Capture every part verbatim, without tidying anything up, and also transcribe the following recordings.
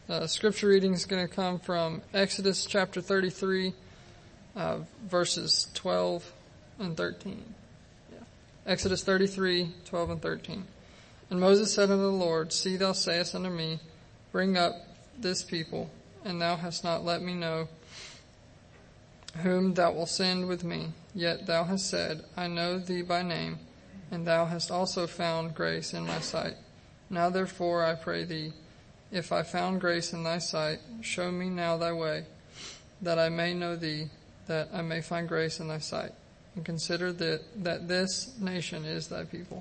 Uh, scripture reading is going to come from Exodus chapter thirty-three, uh, verses twelve and thirteen. Yeah. Exodus thirty-three, twelve and thirteen. And Moses said unto the Lord, See, thou sayest unto me, Bring up this people, and thou hast not let me know whom thou wilt send with me. Yet thou hast said, I know thee by name, and thou hast also found grace in my sight. Now therefore I pray thee, if I found grace in thy sight, show me now thy way, that I may know thee, that I may find grace in thy sight. And consider that, that this nation is thy people.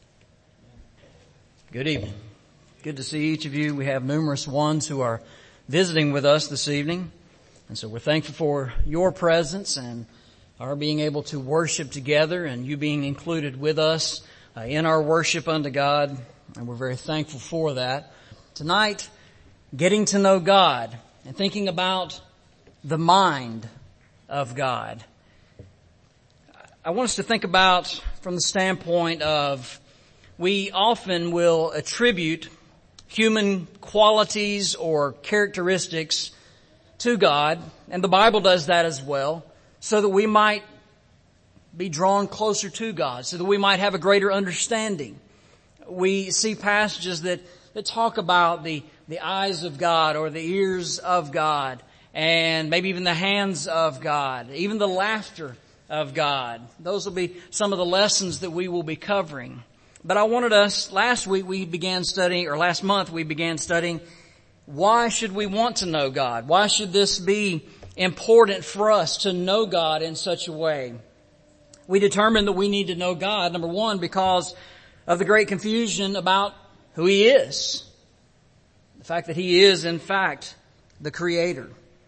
Good evening. Good to see each of you. We have numerous ones who are visiting with us this evening. And so we're thankful for your presence and our being able to worship together and you being included with us uh, in our worship unto God. And we're very thankful for that. Tonight, getting to know God and thinking about the mind of God. I want us to think about from the standpoint of we often will attribute human qualities or characteristics to God, and the Bible does that as well, so that we might be drawn closer to God, so that we might have a greater understanding. We see passages that that talk about the, the eyes of God or the ears of God and maybe even the hands of God, even the laughter of God. Those will be some of the lessons that we will be covering. But I wanted us, last week we began studying, or last month we began studying, why should we want to know God? Why should this be important for us to know God in such a way? We determined that we need to know God, number one, because of the great confusion about who He is. The fact that He is, in fact, the Creator.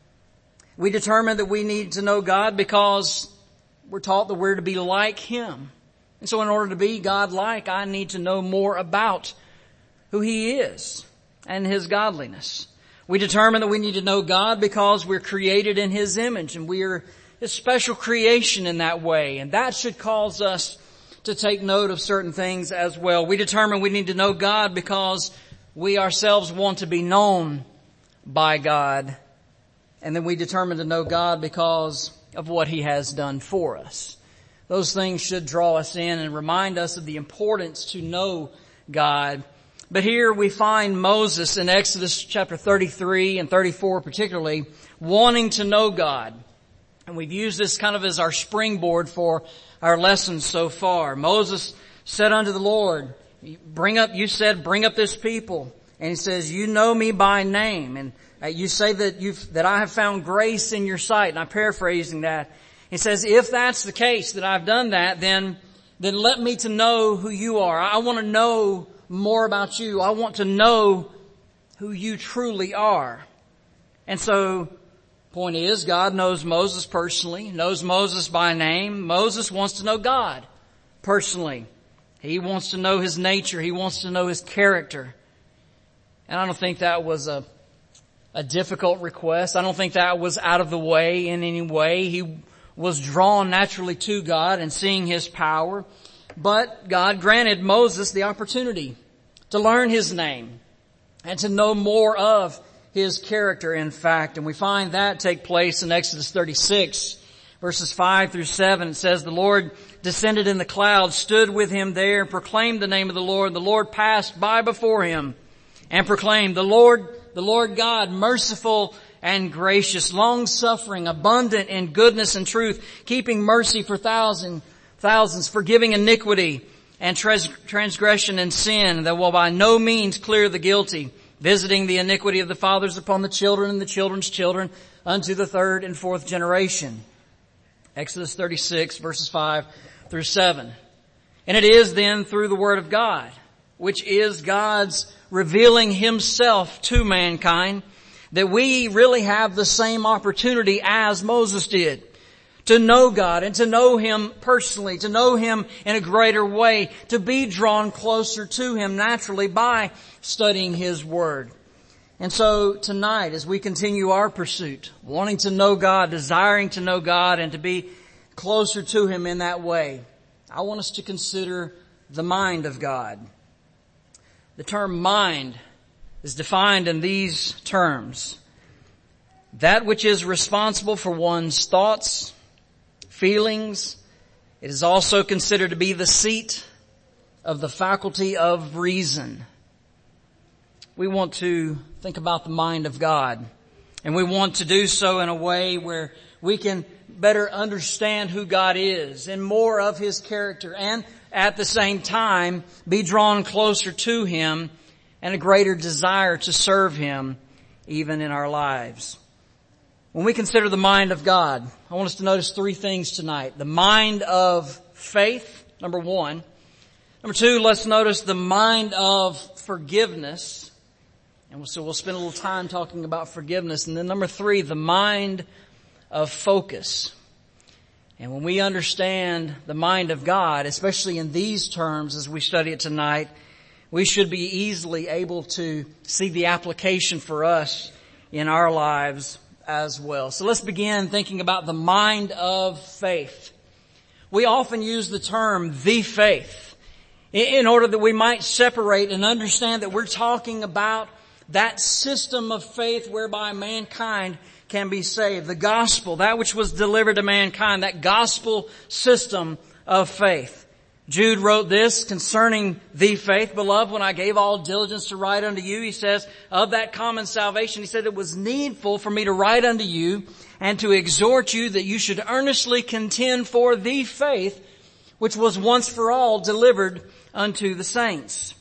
We determined that we need to know God because we're taught that we're to be like Him. And so in order to be God-like, I need to know more about who He is and His godliness. We determined that we need to know God because we're created in His image and we are His special creation in that way. And that should cause us to take note of certain things as well. We determine we need to know God because we ourselves want to be known by God. And then we determine to know God because of what He has done for us. Those things should draw us in and remind us of the importance to know God. But here we find Moses in Exodus chapter thirty-three and thirty-four particularly wanting to know God. And we've used this kind of as our springboard for our lessons so far. Moses said unto the Lord, bring up, you said, bring up this people. And he says, you know me by name. And uh, you say that you've, that I have found grace in your sight. And I'm paraphrasing that. He says, if that's the case, that I've done that, then, then let me to know who you are. I want to know more about you. I want to know who you truly are. And so, point is, God knows Moses personally, knows Moses by name. Moses wants to know God personally. He wants to know His nature. He wants to know His character. And I don't think that was a, a difficult request. I don't think that was out of the way in any way. He was drawn naturally to God and seeing His power. But God granted Moses the opportunity to learn His name and to know more of His character, in fact. And we find that take place in Exodus thirty-six, verses five through seven. It says, the Lord descended in the clouds, stood with him there, and proclaimed the name of the Lord. The Lord passed by before him and proclaimed, the Lord, the Lord God, merciful and gracious, long-suffering, abundant in goodness and truth, keeping mercy for thousands, thousands, forgiving iniquity and trans- transgression and sin, that will by no means clear the guilty, visiting the iniquity of the fathers upon the children and the children's children unto the third and fourth generation. Exodus thirty-six, verses five through seven. And it is then through the Word of God, which is God's revealing Himself to mankind, that we really have the same opportunity as Moses did. To know God and to know Him personally, to know Him in a greater way, to be drawn closer to Him naturally by studying His Word. And so tonight, as we continue our pursuit, wanting to know God, desiring to know God and to be closer to Him in that way, I want us to consider the mind of God. The term mind is defined in these terms: that which is responsible for one's thoughts, feelings. It is also considered to be the seat of the faculty of reason. We want to think about the mind of God, and we want to do so in a way where we can better understand who God is and more of His character, and at the same time be drawn closer to Him and a greater desire to serve Him even in our lives. When we consider the mind of God, I want us to notice three things tonight. The mind of faith, number one. Number two, let's notice the mind of forgiveness. And so we'll spend a little time talking about forgiveness. And then number three, the mind of focus. And when we understand the mind of God, especially in these terms as we study it tonight, we should be easily able to see the application for us in our lives as well. So let's begin thinking about the mind of faith. We often use the term the faith in order that we might separate and understand that we're talking about that system of faith whereby mankind can be saved. The gospel, that which was delivered to mankind, that gospel system of faith. Jude wrote this concerning the faith: beloved, when I gave all diligence to write unto you, he says, of that common salvation, he said, it was needful for me to write unto you and to exhort you that you should earnestly contend for the faith which was once for all delivered unto the saints.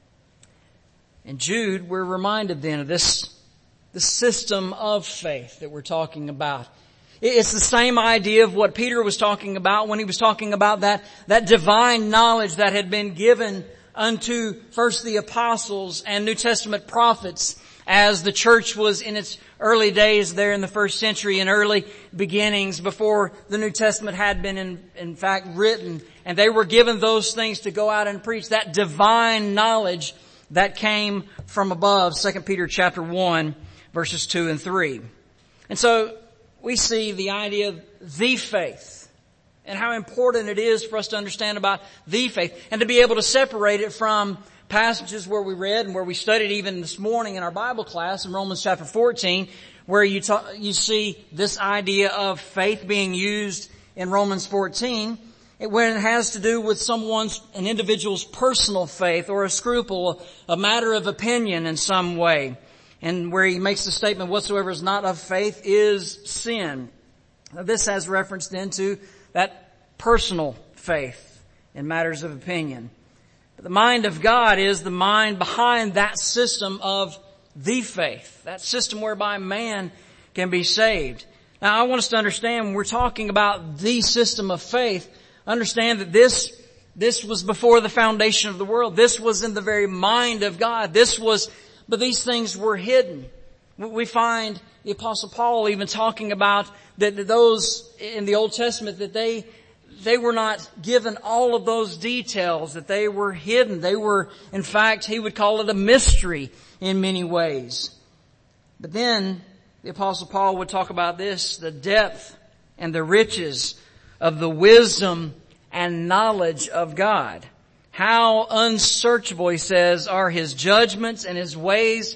In Jude, we're reminded then of this, the system of faith that we're talking about. It's the same idea of what Peter was talking about when he was talking about that, that divine knowledge that had been given unto first the apostles and New Testament prophets as the church was in its early days there in the first century and early beginnings before the New Testament had been in, in fact written. And they were given those things to go out and preach, that divine knowledge that came from above. Second Peter chapter one, verses two and three. And so we see the idea of the faith and how important it is for us to understand about the faith and to be able to separate it from passages where we read and where we studied even this morning in our Bible class in Romans chapter fourteen, where you talk, you see this idea of faith being used in Romans fourteen when it has to do with someone's, an individual's personal faith or a scruple, a matter of opinion in some way. And where he makes the statement, whatsoever is not of faith is sin. Now, this has reference then to that personal faith in matters of opinion. But the mind of God is the mind behind that system of the faith, that system whereby man can be saved. Now, I want us to understand when we're talking about the system of faith, understand that this, this was before the foundation of the world. This was in the very mind of God. This was But these things were hidden. We find the Apostle Paul even talking about that those in the Old Testament, that they, they were not given all of those details, that they were hidden. They were, in fact, he would call it a mystery in many ways. But then the Apostle Paul would talk about this, the depth and the riches of the wisdom and knowledge of God. How unsearchable, he says, are His judgments and His ways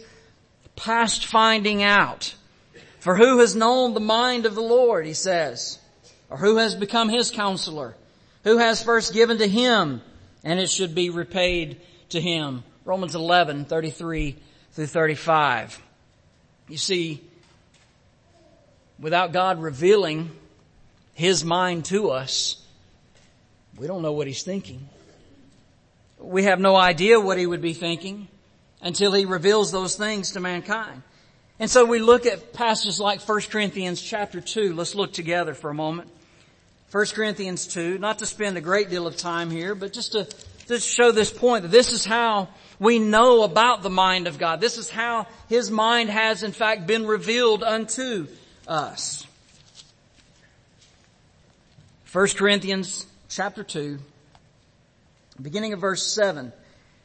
past finding out. For who has known the mind of the Lord, he says, or who has become His counselor? Who has first given to Him, and it should be repaid to Him? Romans eleven, thirty-three through thirty-five. You see, without God revealing His mind to us, we don't know what He's thinking. We have no idea what He would be thinking until He reveals those things to mankind. And so we look at passages like First Corinthians chapter two. Let's look together for a moment. First Corinthians two, not to spend a great deal of time here, but just to, to show this point that this is how we know about the mind of God. This is how His mind has in fact been revealed unto us. First Corinthians chapter two. Beginning of verse seven.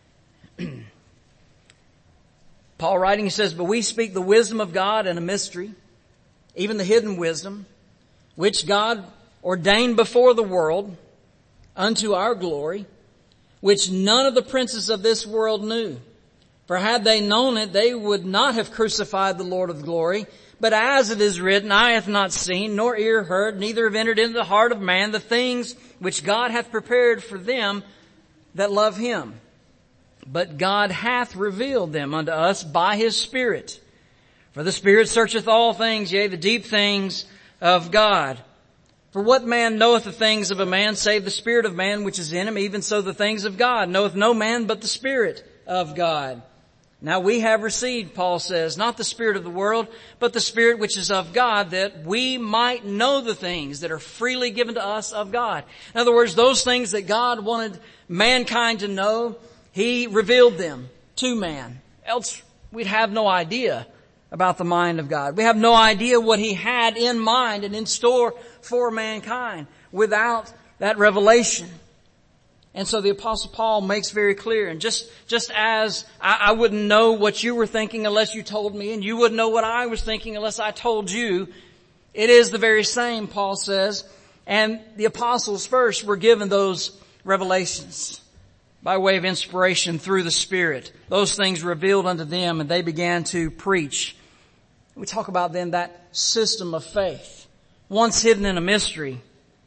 Paul writing, he says, but we speak the wisdom of God in a mystery, even the hidden wisdom, which God ordained before the world unto our glory, which none of the princes of this world knew. For had they known it, they would not have crucified the Lord of glory. But as it is written, eye hath not seen, nor ear heard, neither have entered into the heart of man the things which God hath prepared for them that love him. But God hath revealed them unto us by his Spirit. For the Spirit searcheth all things, yea, the deep things of God. For what man knoweth the things of a man, save the Spirit of man which is in him? Even so the things of God knoweth no man but the Spirit of God. Now we have received, Paul says, not the spirit of the world, but the Spirit which is of God, that we might know the things that are freely given to us of God. In other words, those things that God wanted mankind to know, he revealed them to man. Else we'd have no idea about the mind of God. We have no idea what he had in mind and in store for mankind without that revelation. And so the Apostle Paul makes very clear, and just, just as I, I wouldn't know what you were thinking unless you told me, and you wouldn't know what I was thinking unless I told you, it is the very same, Paul says. And the apostles first were given those revelations by way of inspiration through the Spirit. Those things revealed unto them, and they began to preach. We talk about then that system of faith, once hidden in a mystery,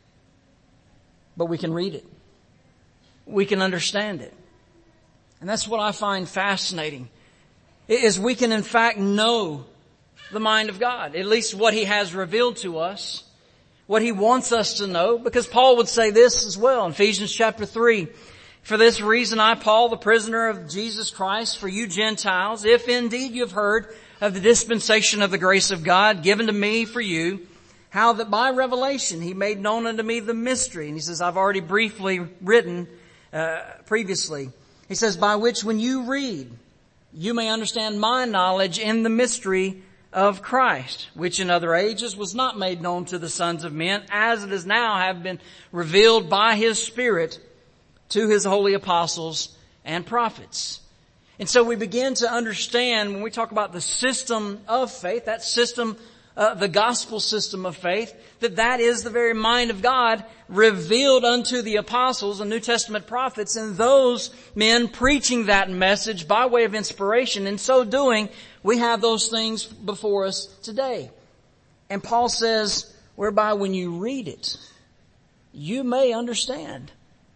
but we can read it. We can understand it. And that's what I find fascinating, is we can in fact know the mind of God, at least what he has revealed to us, what he wants us to know, because Paul would say this as well in Ephesians chapter three. For this reason I, Paul, the prisoner of Jesus Christ, for you Gentiles, if indeed you have heard of the dispensation of the grace of God given to me for you, how that by revelation he made known unto me the mystery. And he says, I've already briefly written Uh, previously. He says, by which when you read, you may understand my knowledge in the mystery of Christ, which in other ages was not made known to the sons of men, as it is now have been revealed by his Spirit to his holy apostles and prophets. And so we begin to understand when we talk about the system of faith, that system, uh, the gospel system of faith, that that is the very mind of God revealed unto the apostles and New Testament prophets, and those men preaching that message by way of inspiration. In so doing, we have those things before us today. And Paul says, whereby when you read it, you may understand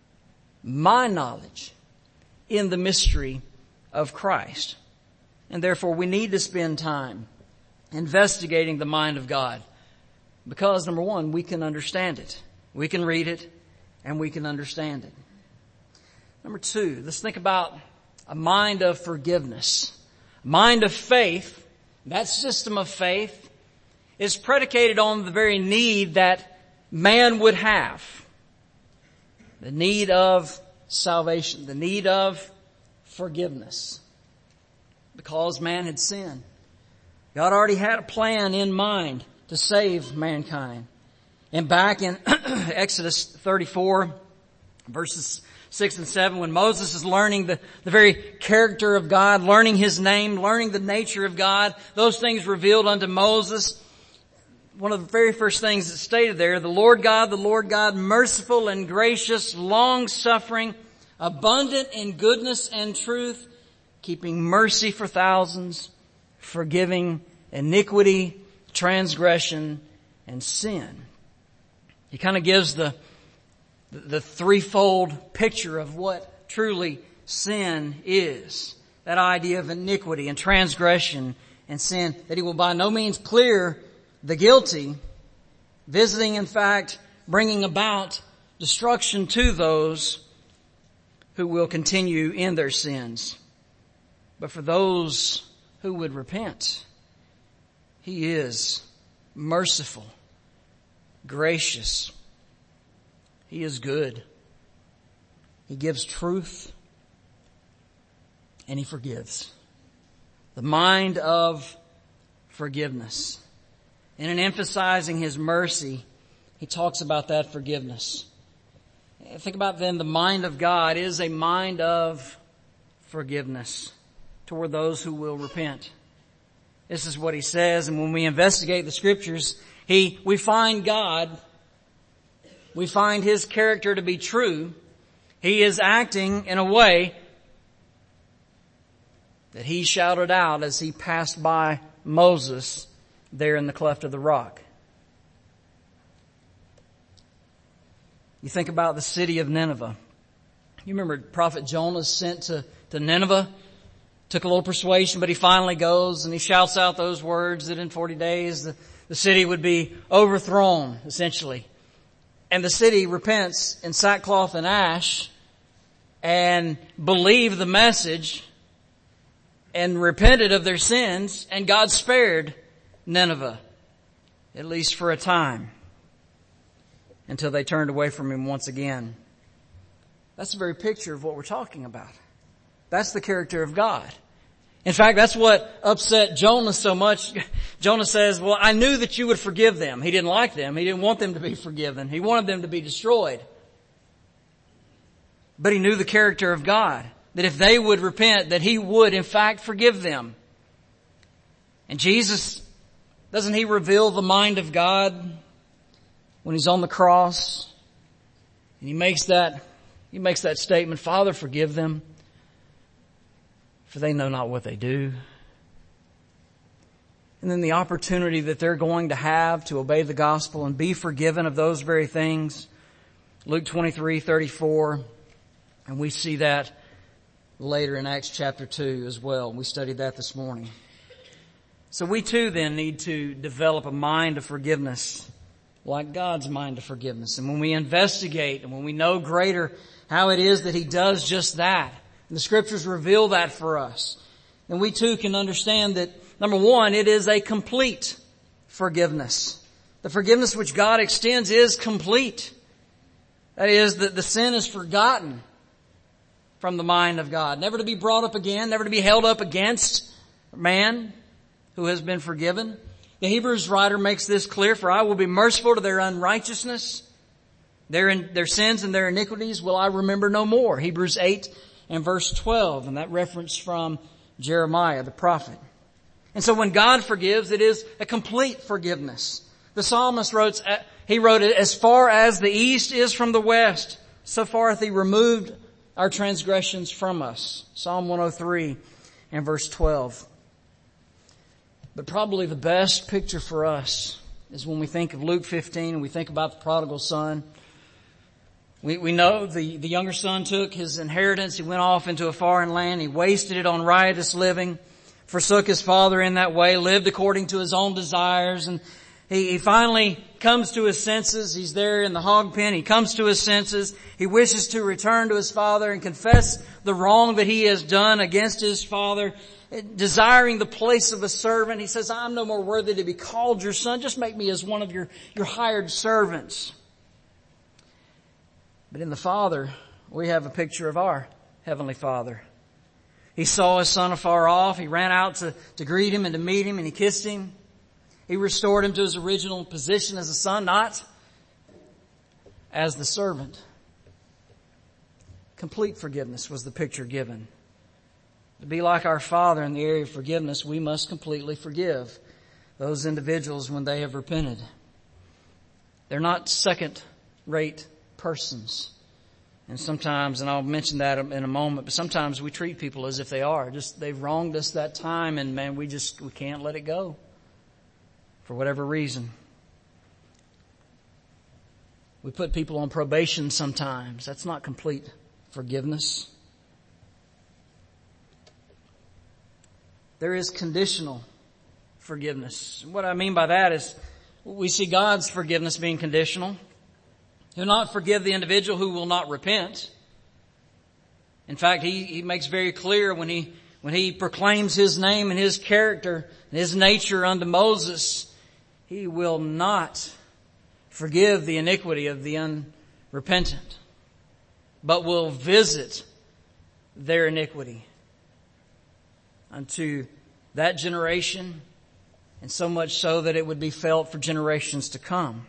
my knowledge in the mystery of Christ. And therefore we need to spend time investigating the mind of God. Because, number one, we can understand it. We can read it, and we can understand it. Number two, let's think about a mind of forgiveness. A mind of faith, that system of faith, is predicated on the very need that man would have. The need of salvation, the need of forgiveness. Because man had sinned. God already had a plan in mind to save mankind. And back in Exodus thirty-four, verses six and seven, when Moses is learning the, the very character of God, learning his name, learning the nature of God, those things revealed unto Moses, one of the very first things that's stated there, the Lord God, the Lord God, merciful and gracious, long-suffering, abundant in goodness and truth, keeping mercy for thousands, forgiving iniquity, transgression, and sin. He kind of gives the, the threefold picture of what truly sin is. That idea of iniquity and transgression and sin, that he will by no means clear the guilty, visiting, in fact, bringing about destruction to those who will continue in their sins. But for those who would repent, he is merciful, gracious. He is good. He gives truth, and he forgives. The mind of forgiveness. And in emphasizing his mercy, he talks about that forgiveness. Think about then, the mind of God is a mind of forgiveness toward those who will repent. This is what he says, and when we investigate the scriptures, he, we find God, we find his character to be true. He is acting in a way that he shouted out as he passed by Moses there in the cleft of the rock. You think about the city of Nineveh. You remember Prophet Jonah sent to, to Nineveh. Took a little persuasion, but he finally goes and he shouts out those words that in forty days the, the city would be overthrown, essentially. And the city repents in sackcloth and ash and believed the message and repented of their sins, and God spared Nineveh, at least for a time, until they turned away from him once again. That's the very picture of what we're talking about. That's the character of God. In fact, that's what upset Jonah so much. Jonah says, well, I knew that you would forgive them. He didn't like them. He didn't want them to be forgiven. He wanted them to be destroyed. But he knew the character of God, that if they would repent, that he would in fact forgive them. And Jesus, doesn't he reveal the mind of God when he's on the cross? And he makes that, he makes that statement, Father, forgive them, for they know not what they do. And then the opportunity that they're going to have to obey the gospel and be forgiven of those very things. Luke twenty-three thirty-four. And we see that later in Acts chapter two as well. We studied that this morning. So we too then need to develop a mind of forgiveness, like God's mind of forgiveness. And when we investigate and when we know greater how it is that he does just that, and the scriptures reveal that for us, then we too can understand that, number one, it is a complete forgiveness. The forgiveness which God extends is complete. That is, that the sin is forgotten from the mind of God, never to be brought up again, never to be held up against man who has been forgiven. The Hebrews writer makes this clear, for I will be merciful to their unrighteousness, their, in, their sins and their iniquities will I remember no more. Hebrews eight and verse twelve, and that reference from Jeremiah the prophet. And so when God forgives, it is a complete forgiveness. The psalmist wrote, he wrote it, as far as the east is from the west, so far hath he removed our transgressions from us. Psalm one oh three and verse twelve. But probably the best picture for us is when we think of Luke fifteen and we think about the prodigal son. We, we know the, the younger son took his inheritance. He went off into a foreign land. He wasted it on riotous living, forsook his father in that way, lived according to his own desires. And he, he finally comes to his senses. He's there in the hog pen. He comes to his senses. He wishes to return to his father and confess the wrong that he has done against his father, desiring the place of a servant. He says, I'm no more worthy to be called your son. Just make me as one of your, your hired servants. But in the Father, we have a picture of our Heavenly Father. He saw his son afar off. He ran out to, to greet him and to meet him, and he kissed him. He restored him to his original position as a son, not as the servant. Complete forgiveness was the picture given. To be like our Father in the area of forgiveness, we must completely forgive those individuals when they have repented. They're not second-rate persons. And sometimes, and I'll mention that in a moment, but sometimes we treat people as if they are. Just, they've wronged us that time, and man, we just, we can't let it go. For whatever reason. We put people on probation sometimes. That's not complete forgiveness. There is conditional forgiveness. What I mean by that is we see God's forgiveness being conditional. He'll not forgive the individual who will not repent. In fact, he, he makes very clear when he, when he proclaims his name and his character and his nature unto Moses, he will not forgive the iniquity of the unrepentant, but will visit their iniquity unto that generation, and so much so that it would be felt for generations to come.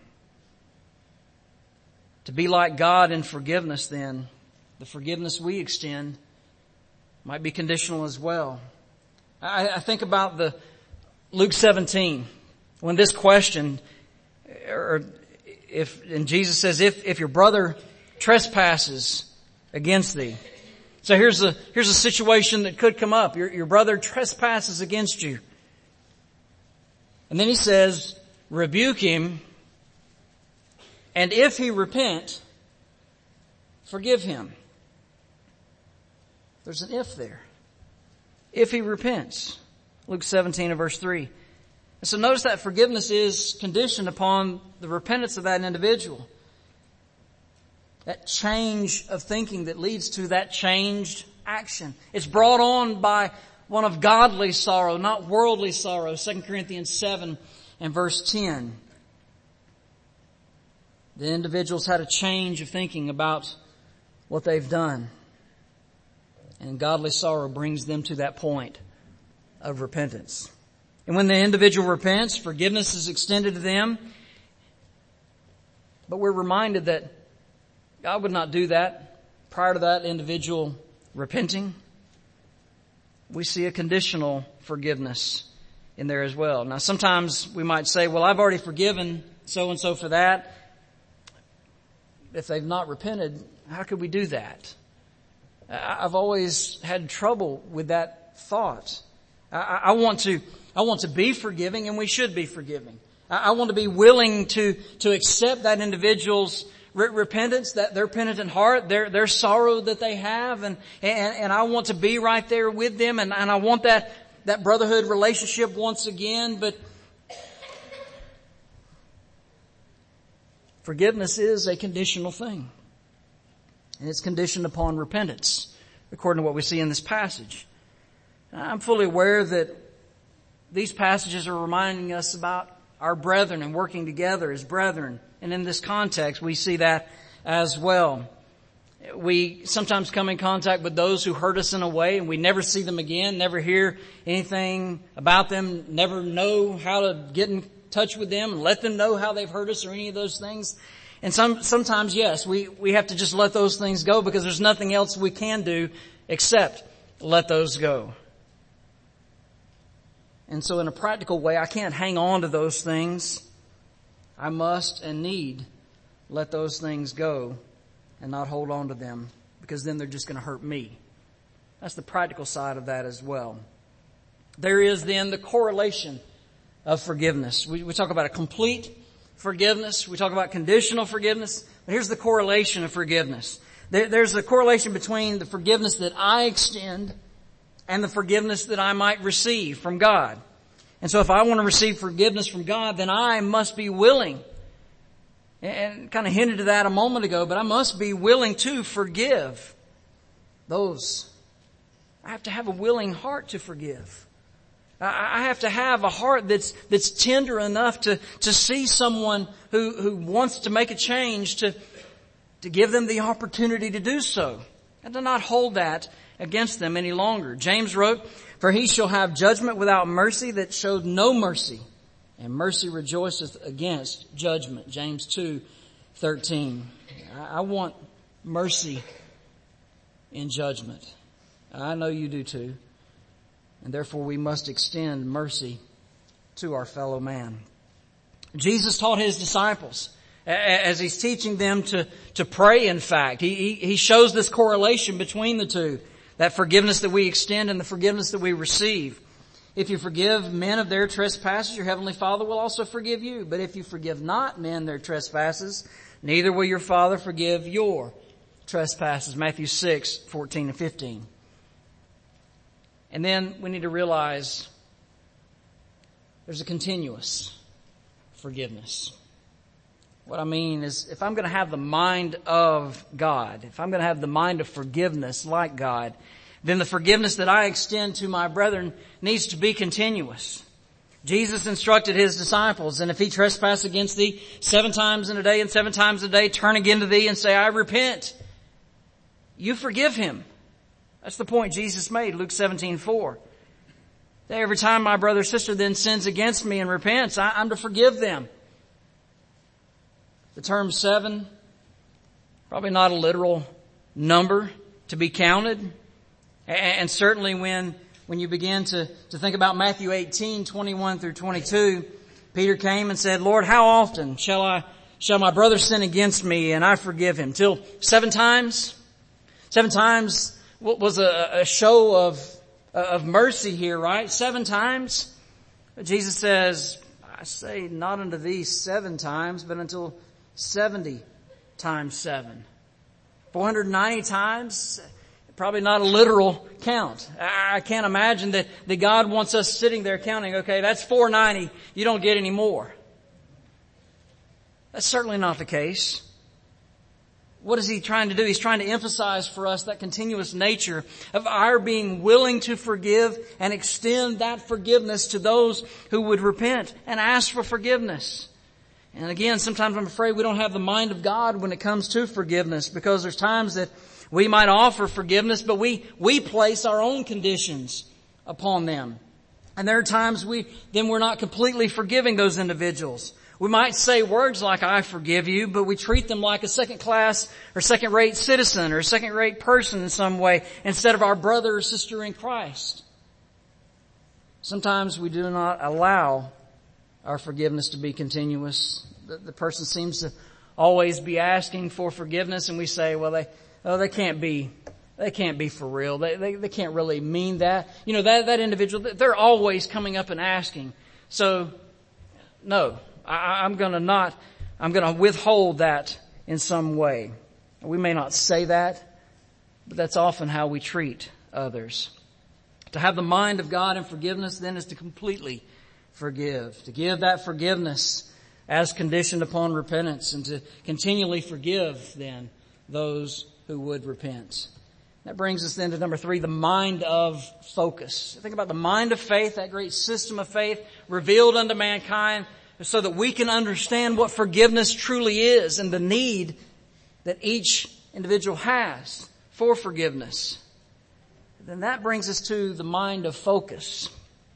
To be like God in forgiveness, then, the forgiveness we extend might be conditional as well. I, I think about the Luke seventeen, when this question, or if, and Jesus says, if, if your brother trespasses against thee, So here's a, here's a situation that could come up. Your, your brother trespasses against you. And then he says, rebuke him, and if he repent, forgive him. There's an if there. If he repents. Luke seventeen and verse three. And so notice that forgiveness is conditioned upon the repentance of that individual. That change of thinking that leads to that changed action. It's brought on by one of godly sorrow, not worldly sorrow. Second Corinthians seven and verse ten. The individuals had a change of thinking about what they've done. And godly sorrow brings them to that point of repentance. And when the individual repents, forgiveness is extended to them. But we're reminded that God would not do that prior to that individual repenting. We see a conditional forgiveness in there as well. Now sometimes we might say, well, I've already forgiven so-and-so for that. If they've not repented, how could we do that? I've always had trouble with that thought. I, I want to, I want to be forgiving, and we should be forgiving. I, I want to be willing to, to accept that individual's re- repentance, that their penitent heart, their, their sorrow that they have, and, and, and I want to be right there with them, and, and I want that, that brotherhood relationship once again, but forgiveness is a conditional thing. And it's conditioned upon repentance, according to what we see in this passage. I'm fully aware that these passages are reminding us about our brethren and working together as brethren. And in this context, we see that as well. We sometimes come in contact with those who hurt us in a way, and we never see them again, never hear anything about them, never know how to get in touch with them and let them know how they've hurt us or any of those things. And some, sometimes, yes, we, we have to just let those things go because there's nothing else we can do except let those go. And so in a practical way, I can't hang on to those things. I must and need let those things go and not hold on to them, because then they're just going to hurt me. That's the practical side of that as well. There is then the correlation of forgiveness. We, we talk about a complete forgiveness. We talk about conditional forgiveness. But here's the correlation of forgiveness. There, there's a correlation between the forgiveness that I extend and the forgiveness that I might receive from God. And so if I want to receive forgiveness from God, then I must be willing, and kind of hinted to that a moment ago, but I must be willing to forgive those. I have to have a willing heart to forgive. I have to have a heart that's, that's tender enough to, to see someone who, who wants to make a change, to, to give them the opportunity to do so, and to not hold that against them any longer. James wrote, "For he shall have judgment without mercy that showed no mercy, and mercy rejoiceth against judgment." James two thirteen. I want mercy in judgment. I know you do too. And therefore we must extend mercy to our fellow man. Jesus taught his disciples, as he's teaching them to, to pray, in fact. He, he, he shows this correlation between the two. That forgiveness that we extend and the forgiveness that we receive. If you forgive men of their trespasses, your heavenly Father will also forgive you. But if you forgive not men their trespasses, neither will your Father forgive your trespasses. Matthew six, fourteen and fifteen. And then we need to realize there's a continuous forgiveness. What I mean is, if I'm going to have the mind of God, if I'm going to have the mind of forgiveness like God, then the forgiveness that I extend to my brethren needs to be continuous. Jesus instructed his disciples, "And if he trespass against thee seven times in a day and seven times a day, turn again to thee and say, I repent." You forgive him. That's the point Jesus made, Luke seventeen four. Every time my brother or sister then sins against me and repents, I, I'm to forgive them. The term seven, probably not a literal number to be counted. And certainly when, when you begin to, to think about Matthew eighteen, twenty-one through twenty-two, Peter came and said, "Lord, how often shall I, shall my brother sin against me and I forgive him? Till seven times? Seven times was a, a show of, of mercy here, right? Seven times. But Jesus says, I say not unto thee seven times, but until seventy times seven. four hundred ninety times, probably not a literal count. I can't imagine that, that God wants us sitting there counting, okay, that's four ninety, you don't get any more. That's certainly not the case. What is he trying to do? He's trying to emphasize for us that continuous nature of our being willing to forgive and extend that forgiveness to those who would repent and ask for forgiveness. And again, sometimes I'm afraid we don't have the mind of God when it comes to forgiveness, because there's times that we might offer forgiveness, but we, we place our own conditions upon them. And there are times we, then we're not completely forgiving those individuals. We might say words like, I forgive you, but we treat them like a second class or second rate citizen or a second rate person in some way instead of our brother or sister in Christ. Sometimes we do not allow our forgiveness to be continuous. The, the person seems to always be asking for forgiveness, and we say, well, they, oh, they can't be, they can't be for real. They, they, they can't really mean that. You know, that, that individual, they're always coming up and asking. So, no. I, I'm gonna not, I'm gonna withhold that in some way. We may not say that, but that's often how we treat others. To have the mind of God and forgiveness then is to completely forgive. To give that forgiveness as conditioned upon repentance, and to continually forgive then those who would repent. That brings us then to number three, the mind of focus. Think about the mind of faith, that great system of faith revealed unto mankind, so that we can understand what forgiveness truly is and the need that each individual has for forgiveness. Then that brings us to the mind of focus.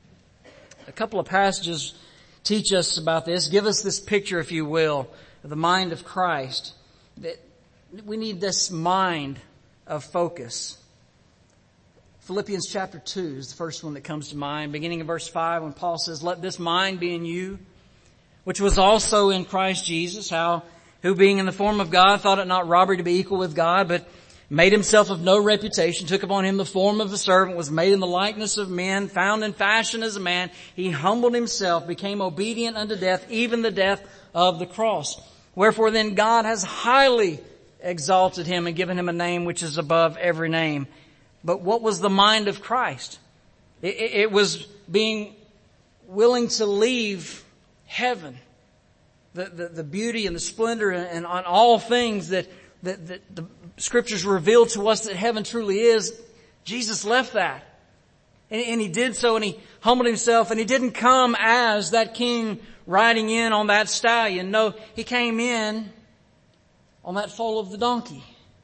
A couple of passages teach us about this. Give us this picture, if you will, of the mind of Christ. That we need this mind of focus. Philippians chapter two is the first one that comes to mind. Beginning in verse five, when Paul says, let this mind be in you, which was also in Christ Jesus, how, who being in the form of God, thought it not robbery to be equal with God, but made himself of no reputation, took upon him the form of a servant, was made in the likeness of men, found in fashion as a man. He humbled himself, became obedient unto death, even the death of the cross. Wherefore then God has highly exalted him and given him a name which is above every name. But what was the mind of Christ? It, it, it was being willing to leave heaven, the, the, the beauty and the splendor and, and on all things that, that, that the Scriptures reveal to us that heaven truly is. Jesus left that. And, and he did so, and he humbled himself, and he didn't come as that king riding in on that stallion. No, he came in on that foal of the donkey.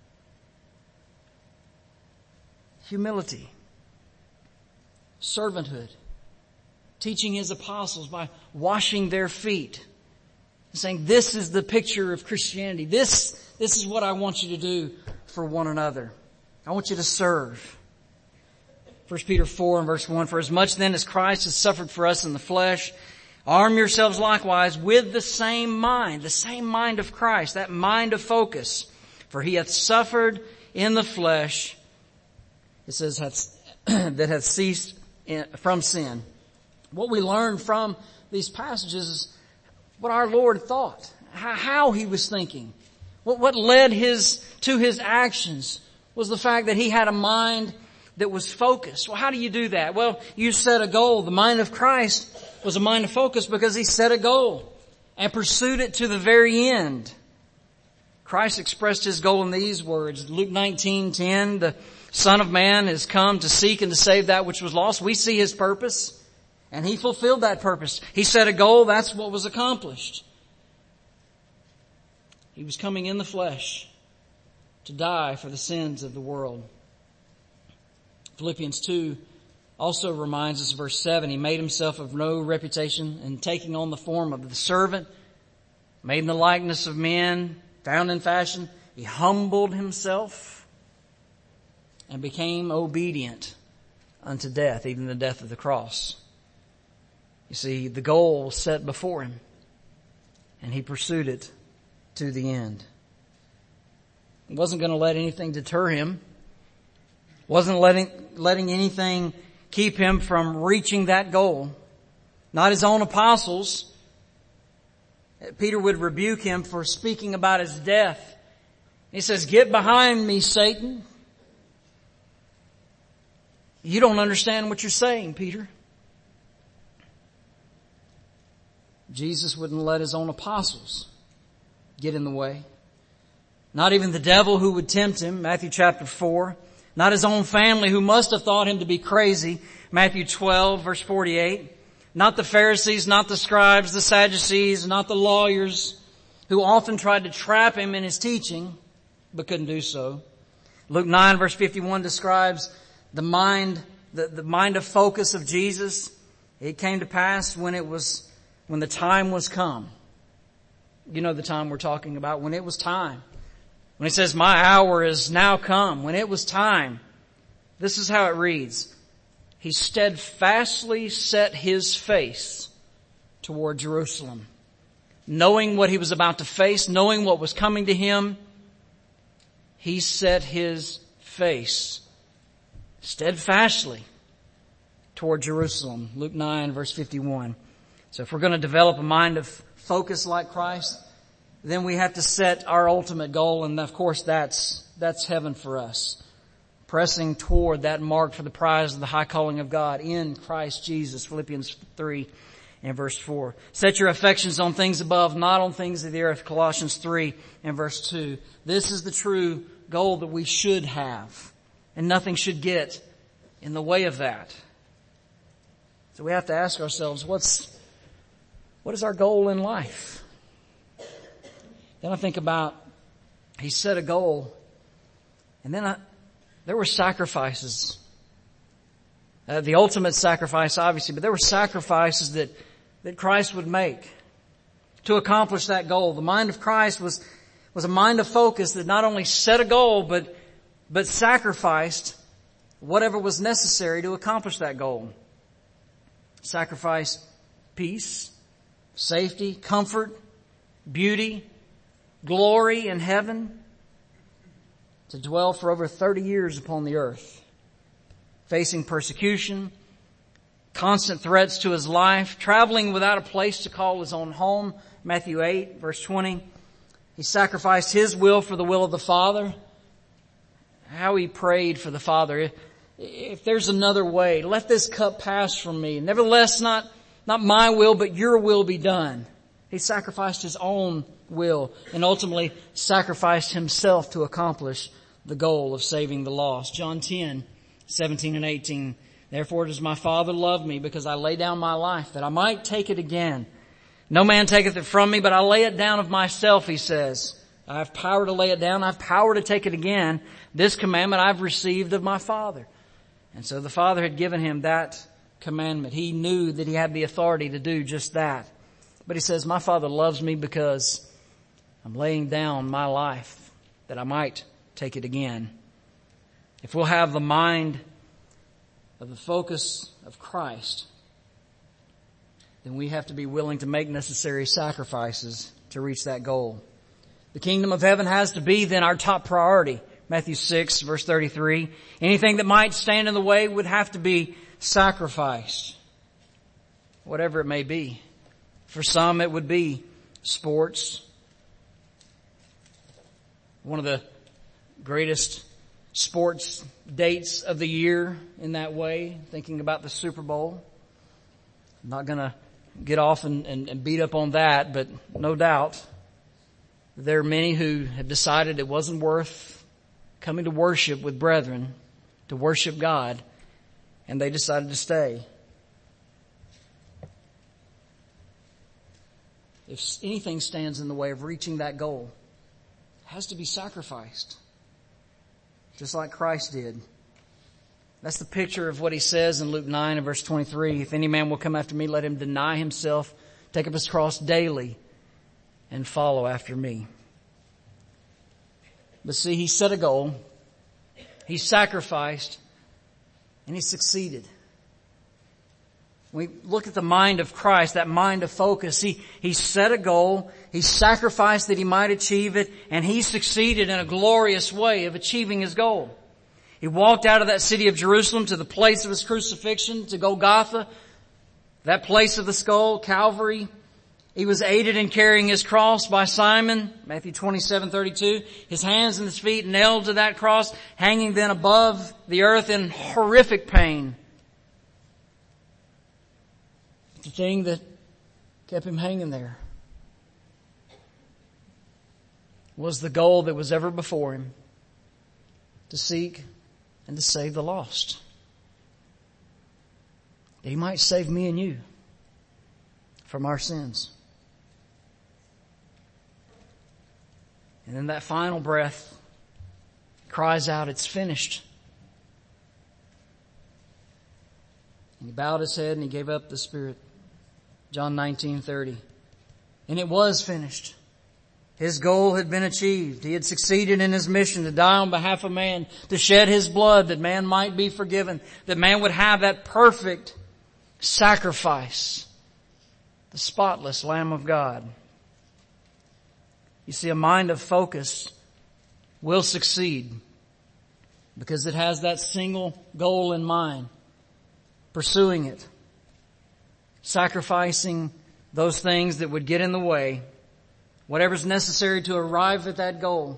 Humility. Servanthood. Teaching his apostles by washing their feet. Saying, this is the picture of Christianity. This, this is what I want you to do for one another. I want you to serve. First Peter four and verse one, for as much then as Christ has suffered for us in the flesh, arm yourselves likewise with the same mind, the same mind of Christ, that mind of focus. For he hath suffered in the flesh, it says, hath, that hath ceased in, from sin. What we learn from these passages is what our Lord thought, how he was thinking. What, what led his, to his actions was the fact that he had a mind that was focused. Well, how do you do that? Well, you set a goal. The mind of Christ was a mind of focus because he set a goal and pursued it to the very end. Christ expressed his goal in these words. Luke nineteen ten, the Son of Man has come to seek and to save that which was lost. We see his purpose, and he fulfilled that purpose. He set a goal, that's what was accomplished. He was coming in the flesh to die for the sins of the world. Philippians two also reminds us, verse seven, he made himself of no reputation, and taking on the form of the servant, made in the likeness of men, found in fashion, he humbled himself and became obedient unto death, even the death of the cross. You see, the goal was set before him, and he pursued it to the end. He wasn't going to let anything deter him Wasn't letting, letting anything keep him from reaching that goal. Not his own apostles. Peter would rebuke him for speaking about his death. He says, "Get behind me, Satan. You don't understand what you're saying, Peter." Jesus wouldn't let his own apostles get in the way. Not even the devil who would tempt him, Matthew chapter four. Not his own family who must have thought him to be crazy, Matthew twelve verse forty-eight. Not the Pharisees, not the scribes, the Sadducees, not the lawyers who often tried to trap him in his teaching, but couldn't do so. Luke nine verse fifty-one describes the mind, the, the mind of focus of Jesus. It came to pass when it was, when the time was come. You know the time we're talking about, when it was time. When he says, "My hour is now come," when it was time. This is how it reads. He steadfastly set his face toward Jerusalem. Knowing what he was about to face, knowing what was coming to him, he set his face steadfastly toward Jerusalem. Luke nine verse fifty-one. So if we're going to develop a mind of focus like Christ, then we have to set our ultimate goal, and of course that's, that's heaven for us. Pressing toward that mark for the prize of the high calling of God in Christ Jesus, Philippians three and verse four. Set your affections on things above, not on things of the earth, Colossians three and verse two. This is the true goal that we should have, and nothing should get in the way of that. So we have to ask ourselves, what's, what is our goal in life? Then I think about, he set a goal, and then I, there were sacrifices. Uh, the ultimate sacrifice, obviously, but there were sacrifices that, that Christ would make to accomplish that goal. The mind of Christ was, was a mind of focus that not only set a goal, but, but sacrificed whatever was necessary to accomplish that goal. Sacrificed peace, safety, comfort, beauty, glory in heaven, to dwell for over thirty years upon the earth, facing persecution, constant threats to his life, traveling without a place to call his own home, Matthew eight verse twenty. He sacrificed his will for the will of the Father. How he prayed for the Father. If there's another way, let this cup pass from me. Nevertheless, not, not my will, but your will be done. He sacrificed his own will and ultimately sacrificed himself to accomplish the goal of saving the lost. John ten, seventeen and eighteen. Therefore does my Father love me, because I lay down my life that I might take it again. No man taketh it from me, but I lay it down of myself, he says. I have power to lay it down. I have power to take it again. This commandment I've received of my Father. And so the Father had given him that commandment. He knew that he had the authority to do just that. But he says, my Father loves me because I'm laying down my life that I might take it again. If we'll have the mind of the focus of Christ, then we have to be willing to make necessary sacrifices to reach that goal. The kingdom of heaven has to be then our top priority. Matthew six verse thirty-three. Anything that might stand in the way would have to be sacrificed. Whatever it may be. For some it would be sports. One of the greatest sports dates of the year in that way, thinking about the Super Bowl. I'm not going to get off and, and, and beat up on that, but no doubt there are many who have decided it wasn't worth coming to worship with brethren, to worship God, and they decided to stay. If anything stands in the way of reaching that goal, it has to be sacrificed. Just like Christ did. That's the picture of what he says in Luke nine and verse twenty-three. If any man will come after me, let him deny himself, take up his cross daily, and follow after me. But see, he set a goal, he sacrificed, and he succeeded. We look at the mind of Christ, that mind of focus. He, he set a goal, he sacrificed that he might achieve it, and he succeeded in a glorious way of achieving his goal. He walked out of that city of Jerusalem to the place of his crucifixion, to Golgotha, that place of the skull, Calvary. He was aided in carrying his cross by Simon, Matthew twenty-seven thirty-two. His hands and his feet nailed to that cross, hanging then above the earth in horrific pain. The thing that kept him hanging there was the goal that was ever before him, to seek and to save the lost. That he might save me and you from our sins. And in that final breath, he cries out, "It's finished." And he bowed his head and he gave up the spirit. John nineteen thirty. And it was finished. His goal had been achieved. He had succeeded in his mission to die on behalf of man, to shed his blood that man might be forgiven, that man would have that perfect sacrifice, the spotless Lamb of God. You see, a mind of focus will succeed because it has that single goal in mind, pursuing it, sacrificing those things that would get in the way, whatever's necessary to arrive at that goal.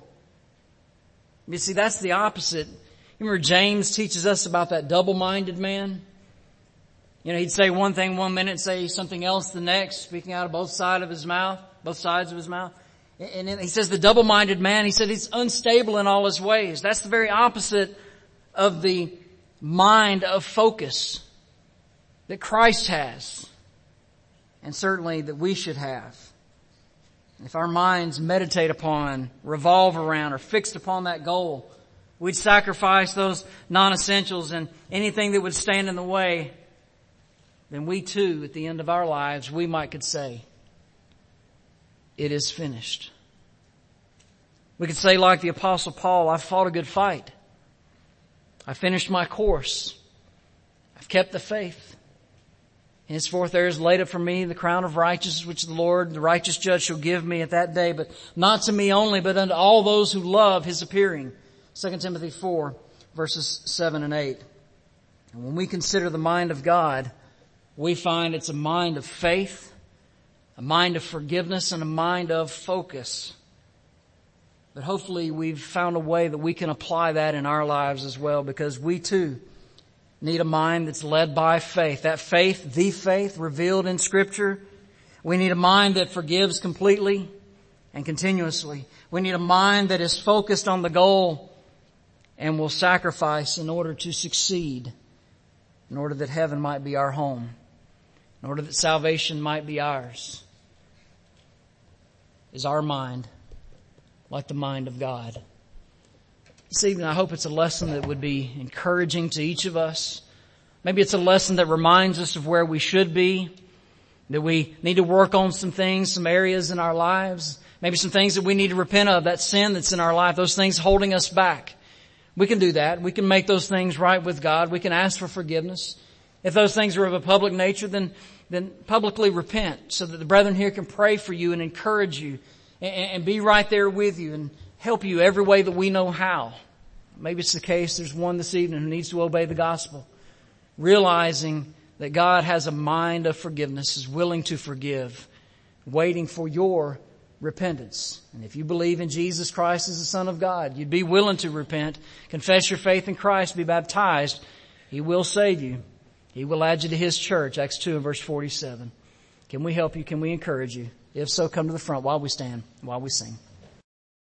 You see, that's the opposite. You remember James teaches us about that double-minded man? You know, he'd say one thing one minute and say something else the next, speaking out of both sides of his mouth, both sides of his mouth. And he says the double-minded man, he said he's unstable in all his ways. That's the very opposite of the mind of focus that Christ has, and certainly that we should have. If our minds meditate upon, revolve around, or fixed upon that goal, we'd sacrifice those non-essentials and anything that would stand in the way, then we too, at the end of our lives, we might could say, "It is finished." We could say like the Apostle Paul, "I've fought a good fight. I finished my course. I've kept the faith. Henceforth there is laid up for me the crown of righteousness, which the Lord, the righteous judge, shall give me at that day, but not to me only, but unto all those who love his appearing." Second Timothy four, verses seven and eight. And when we consider the mind of God, we find it's a mind of faith, a mind of forgiveness, and a mind of focus. But hopefully we've found a way that we can apply that in our lives as well, because we too need a mind that's led by faith. That faith, the faith revealed in Scripture. We need a mind that forgives completely and continuously. We need a mind that is focused on the goal and will sacrifice in order to succeed, in order that heaven might be our home, in order that salvation might be ours. Is our mind like the mind of God? This evening, I hope it's a lesson that would be encouraging to each of us. Maybe it's a lesson that reminds us of where we should be, that we need to work on some things, some areas in our lives, maybe some things that we need to repent of, that sin that's in our life, those things holding us back. We can do that. We can make those things right with God. We can ask for forgiveness. If those things are of a public nature, then, then publicly repent so that the brethren here can pray for you and encourage you and, and be right there with you and help you every way that we know how. Maybe it's the case there's one this evening who needs to obey the gospel, realizing that God has a mind of forgiveness, is willing to forgive, waiting for your repentance. And if you believe in Jesus Christ as the Son of God, you'd be willing to repent, confess your faith in Christ, be baptized. He will save you. He will add you to His church, Acts two and verse forty-seven. Can we help you? Can we encourage you? If so, come to the front while we stand, while we sing.